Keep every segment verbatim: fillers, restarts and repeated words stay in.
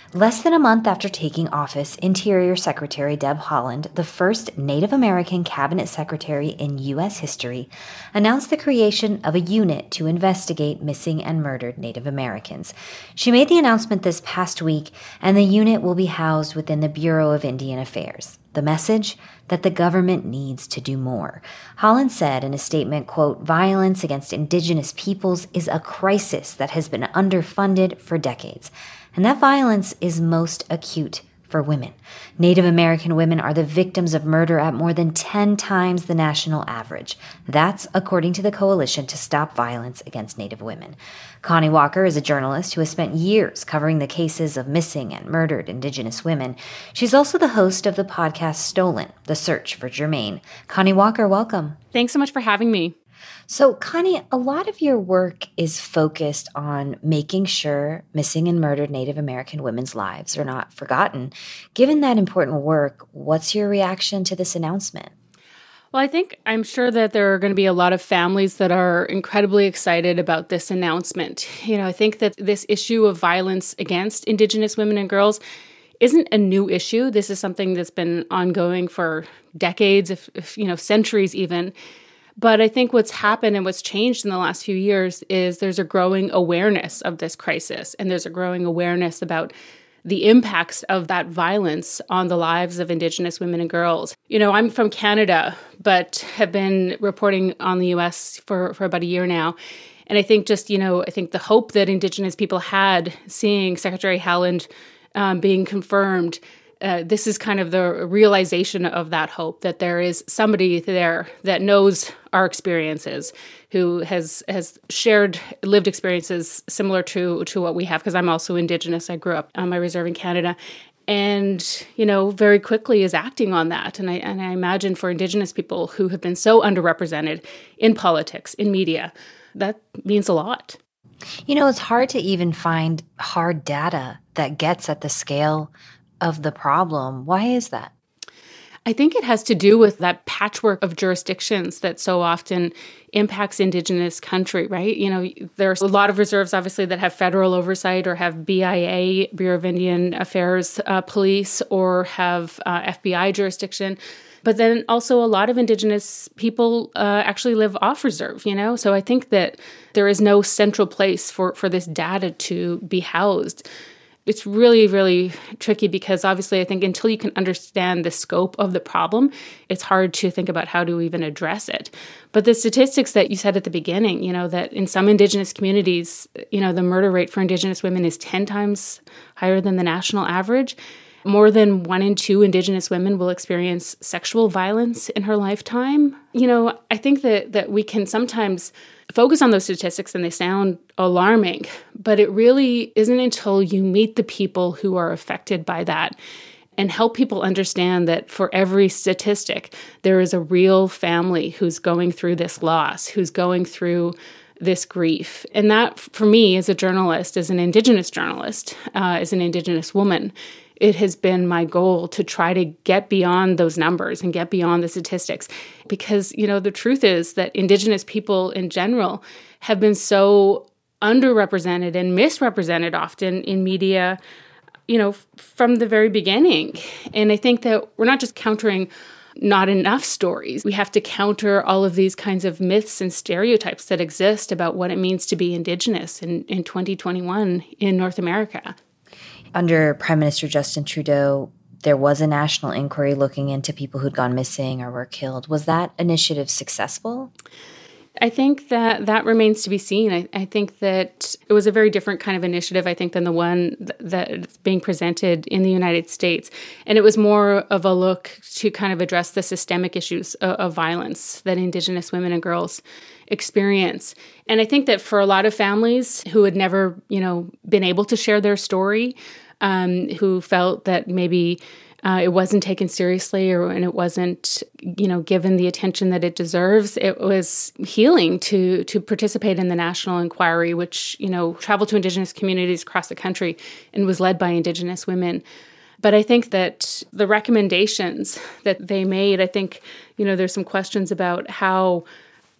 Less than a month after taking office, Interior Secretary Deb Haaland, the first Native American cabinet secretary in U S history, announced the creation of a unit to investigate missing and murdered Native Americans. She made the announcement this past week, and the unit will be housed within the Bureau of Indian Affairs. The message? That the government needs to do more. Haaland said in a statement, quote, "Violence against Indigenous peoples is a crisis that has been underfunded for decades. And that violence is most acute for women. Native American women are the victims of murder at more than ten times the national average. That's according to the Coalition to Stop Violence Against Native Women." Connie Walker is a journalist who has spent years covering the cases of missing and murdered Indigenous women. She's also the host of the podcast Stolen, The Search for Germaine. Connie Walker, welcome. Thanks so much for having me. So, Connie, a lot of your work is focused on making sure missing and murdered Native American women's lives are not forgotten. Given that important work, what's your reaction to this announcement? Well, I think I'm sure that there are going to be a lot of families that are incredibly excited about this announcement. You know, I think that this issue of violence against Indigenous women and girls isn't a new issue. This is something that's been ongoing for decades, if, if you know, centuries even. But I think what's happened and what's changed in the last few years is there's a growing awareness of this crisis, and there's a growing awareness about the impacts of that violence on the lives of Indigenous women and girls. You know, I'm from Canada, but have been reporting on the U S for, for about a year now. And I think just, you know, I think the hope that Indigenous people had seeing Secretary Haaland um, being confirmed, Uh, this is kind of the realization of that hope, that there is somebody there that knows our experiences, who has has shared lived experiences similar to to what we have, because I'm also Indigenous. I grew up on my reserve in Canada, and, you know, very quickly is acting on that. And I, and I imagine for Indigenous people who have been so underrepresented in politics, in media, that means a lot. You know, it's hard to even find hard data that gets at the scale of the problem. Why is that? I think it has to do with that patchwork of jurisdictions that so often impacts Indigenous country, right? You know, there's a lot of reserves, obviously, that have federal oversight or have B I A, Bureau of Indian Affairs, uh, police, or have uh, F B I jurisdiction. But then also a lot of Indigenous people uh, actually live off reserve, you know? So I think that there is no central place for, for this data to be housed. It's really, really tricky because obviously I think until you can understand the scope of the problem, it's hard to think about how to even address it. But the statistics that you said at the beginning, you know, that in some Indigenous communities, you know, the murder rate for Indigenous women is ten times higher than the national average. More than one in two Indigenous women will experience sexual violence in her lifetime. You know, I think that that we can sometimes focus on those statistics and they sound alarming, but it really isn't until you meet the people who are affected by that and help people understand that for every statistic, there is a real family who's going through this loss, who's going through this grief. And that, for me, as a journalist, as an Indigenous journalist, uh, as an Indigenous woman, it has been my goal to try to get beyond those numbers and get beyond the statistics. Because, you know, the truth is that Indigenous people in general have been so underrepresented and misrepresented often in media, you know, from the very beginning. And I think that we're not just countering not enough stories. We have to counter all of these kinds of myths and stereotypes that exist about what it means to be Indigenous in, in twenty twenty-one in North America. Under Prime Minister Justin Trudeau, there was a national inquiry looking into people who'd gone missing or were killed. Was that initiative successful? I think that that remains to be seen. I, I think that it was a very different kind of initiative, I think, than the one th- that's being presented in the United States. And it was more of a look to kind of address the systemic issues of, of violence that Indigenous women and girls experience. And I think that for a lot of families who had never, you know, been able to share their story, um, who felt that maybe Uh, it wasn't taken seriously, or and it wasn't, you know, given the attention that it deserves. It was healing to to participate in the national inquiry, which, you know, traveled to Indigenous communities across the country and was led by Indigenous women. But I think that the recommendations that they made, I think, you know, there's some questions about how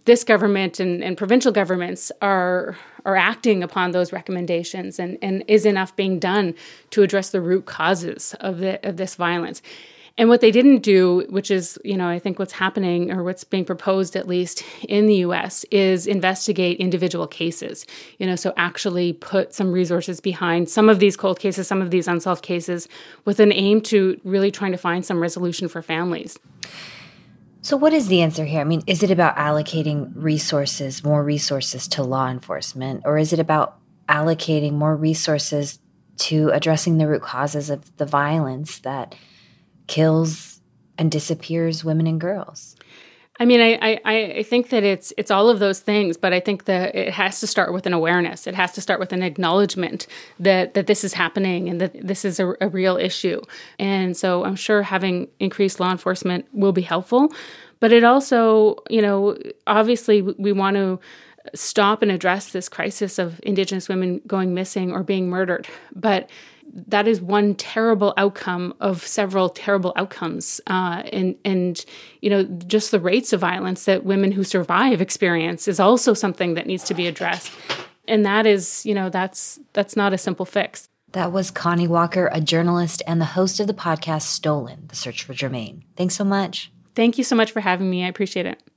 this government and, and provincial governments are are acting upon those recommendations, and, and is enough being done to address the root causes of the of this violence. And what they didn't do, which is, you know, I think what's happening, or what's being proposed at least in the U S, is investigate individual cases. You know, so actually put some resources behind some of these cold cases, some of these unsolved cases, with an aim to really trying to find some resolution for families. So what is the answer here? I mean, is it about allocating resources, more resources to law enforcement, or is it about allocating more resources to addressing the root causes of the violence that kills and disappears women and girls? I mean, I, I, I think that it's it's all of those things, but I think that it has to start with an awareness. It has to start with an acknowledgement that that this is happening and that this is a, a real issue. And so I'm sure having increased law enforcement will be helpful. But it also, you know, obviously we want to stop and address this crisis of Indigenous women going missing or being murdered. But that is one terrible outcome of several terrible outcomes. Uh, and, and, you know, just the rates of violence that women who survive experience is also something that needs to be addressed. And that is, you know, that's that's not a simple fix. That was Connie Walker, a journalist and the host of the podcast Stolen, The Search for Germaine. Thanks so much. Thank you so much for having me. I appreciate it.